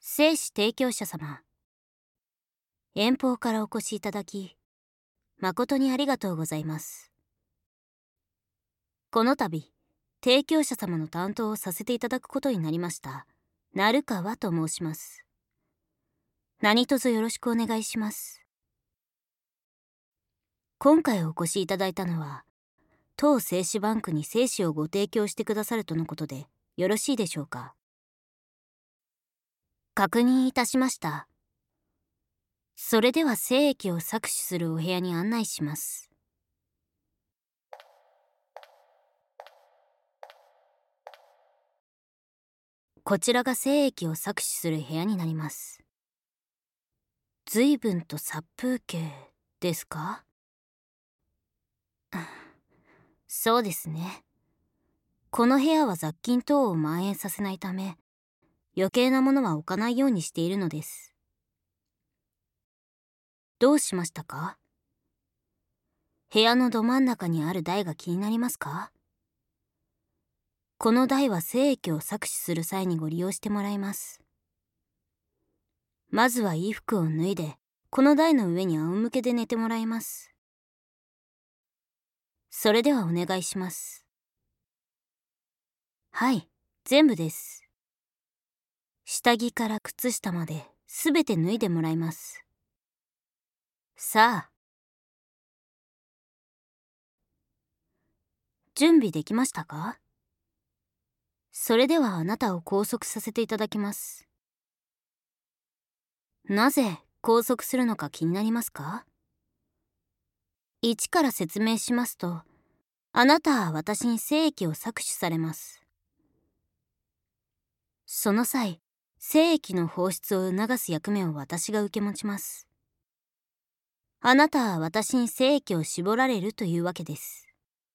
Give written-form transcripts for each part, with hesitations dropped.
精子提供者様、遠方からお越しいただき、誠にありがとうございます。この度、提供者様の担当をさせていただくことになりました、成川と申します。何卒よろしくお願いします。今回お越しいただいたのは、当精子バンクに精子をご提供してくださるとのことで、よろしいでしょうか。確認いたしました。それでは精液を搾取するお部屋に案内します。こちらが精液を搾取する部屋になります。随分と殺風景ですか？そうですね。この部屋は雑菌等を蔓延させないため、余計なものは置かないようにしているのです。どうしましたか？部屋のど真ん中にある台が気になりますか？この台は精液を搾取する際にご利用してもらいます。まずは衣服を脱いで、この台の上に仰向けで寝てもらいます。それではお願いします。はい、全部です。下着から靴下まですべて脱いでもらいます。さあ、準備できましたか？それではあなたを拘束させていただきます。なぜ拘束するのか気になりますか？一から説明しますと、あなたは私に精液を搾取されます。その際、精液の放出を促す役目を私が受け持ちます。あなたは私に精液を絞られるというわけです。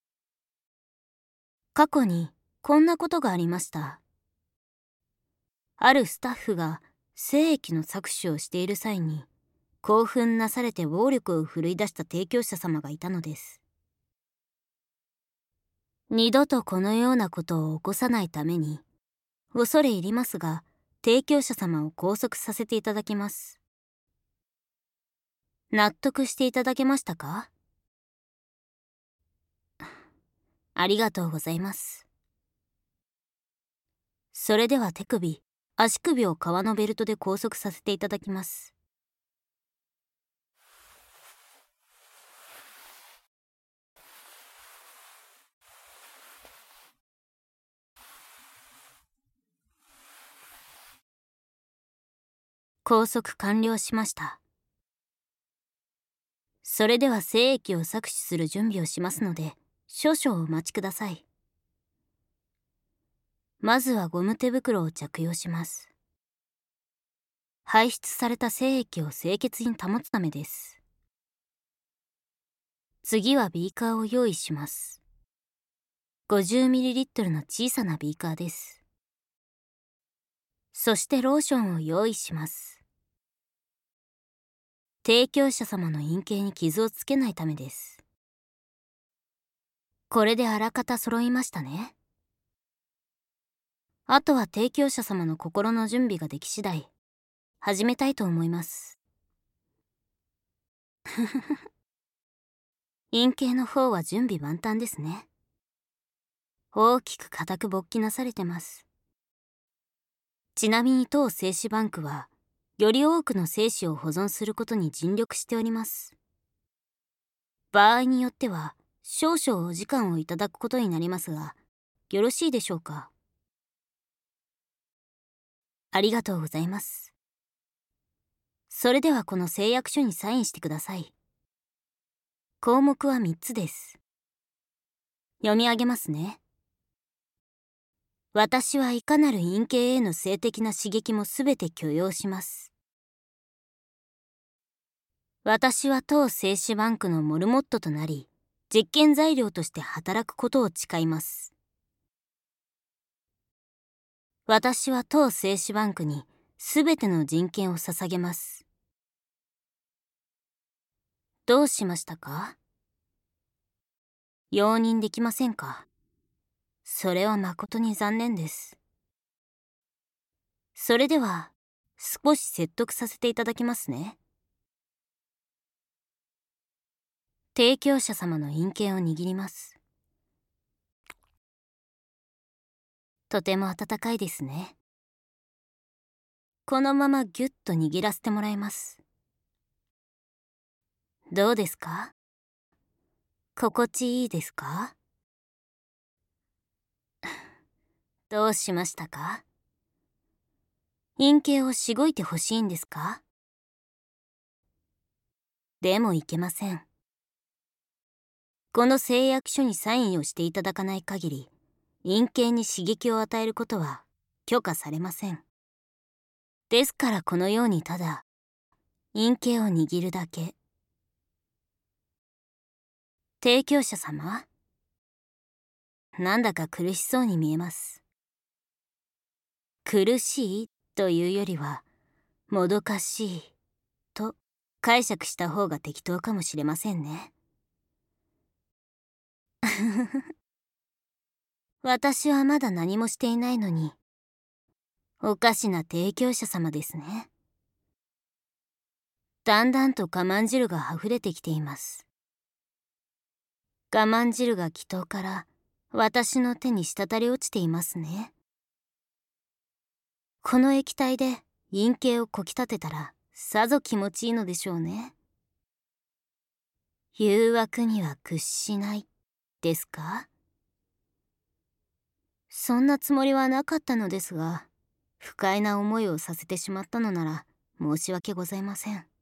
過去にこんなことがありました。あるスタッフが精液の搾取をしている際に、興奮なされて暴力を振るい出した提供者様がいたのです。二度とこのようなことを起こさないために、恐れ入りますが、提供者様を拘束させていただきます。納得していただけましたか？ありがとうございます。それでは手首、足首を革のベルトで拘束させていただきます。拘束完了しました。それでは精液を搾取する準備をしますので、少々お待ちください。まずはゴム手袋を着用します。排出された精液を清潔に保つためです。次はビーカーを用意します。50ml の小さなビーカーです。そしてローションを用意します。提供者様の陰茎に傷をつけないためです。これであらかた揃いましたね。あとは提供者様の心の準備ができ次第、始めたいと思います。陰茎の方は準備万端ですね。大きく固く勃起なされてます。ちなみに当精子バンクは、より多くの精子を保存することに尽力しております。場合によっては、少々お時間をいただくことになりますが、よろしいでしょうか。ありがとうございます。それではこの誓約書にサインしてください。項目は3つです。読み上げますね。私はいかなる陰茎への性的な刺激もすべて許容します。私は当精子バンクのモルモットとなり、実験材料として働くことを誓います。私は当精子バンクにすべての人権を捧げます。どうしましたか？容認できませんか？それは誠に残念です。それでは、 少し説得させていただきますね。提供者様の印形を握ります。とても温かいですね。このままギュッと握らせてもらいます。どうですか？心地いいですか？どうしましたか？印形をしごいてほしいんですか？でもいけません。この誓約書にサインをしていただかない限り、印形に刺激を与えることは許可されません。ですからこのようにただ、印形を握るだけ。提供者様、なんだか苦しそうに見えます。苦しいというよりは、もどかしいと解釈した方が適当かもしれませんね。私はまだ何もしていないのに、おかしな提供者様ですね。だんだんと我慢汁が溢れてきています。我慢汁が祈祷から私の手に滴り落ちていますね。この液体で陰茎をこき立てたらさぞ気持ちいいのでしょうね。誘惑には屈しないですか？そんなつもりはなかったのですが、不快な思いをさせてしまったのなら申し訳ございません。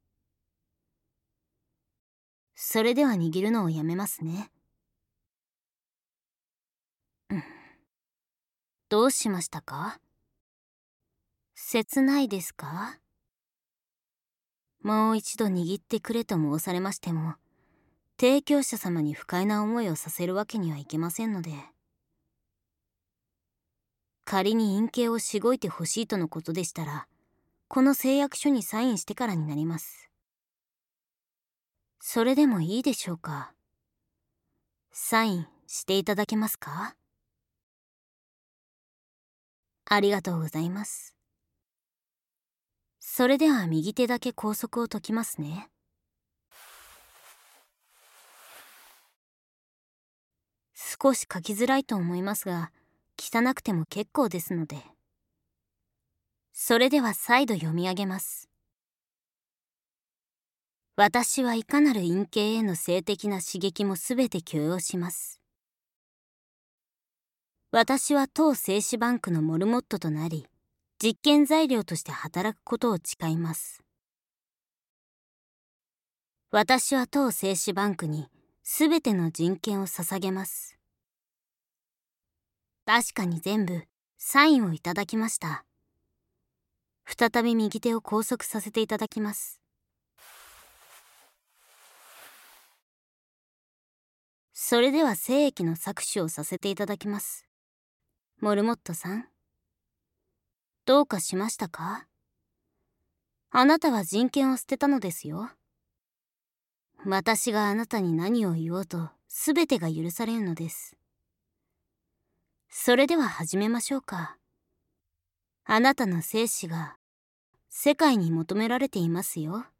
それでは握るのをやめますね。どうしましたか？切ないですか？もう一度握ってくれと申されましても、提供者様に不快な思いをさせるわけにはいけませんので。仮に陰茎をしごいてほしいとのことでしたら、この誓約書にサインしてからになります。それでもいいでしょうか？サインしていただけますか？ありがとうございます。それでは右手だけ拘束を解きますね。少し書きづらいと思いますが、汚くても結構ですので。それでは再度読み上げます。私はいかなる陰茎への性的な刺激もすべて許容します。私は当精子バンクのモルモットとなり、実験材料として働くことを誓います。私は当精子バンクにすべての人権を捧げます。確かに全部サインをいただきました。再び右手を拘束させていただきます。それでは精液の搾取をさせていただきます。モルモットさん、どうかしましたか？あなたは人権を捨てたのですよ。私があなたに何を言おうと全てが許されるのです。それでは始めましょうか。あなたの精子が世界に求められていますよ。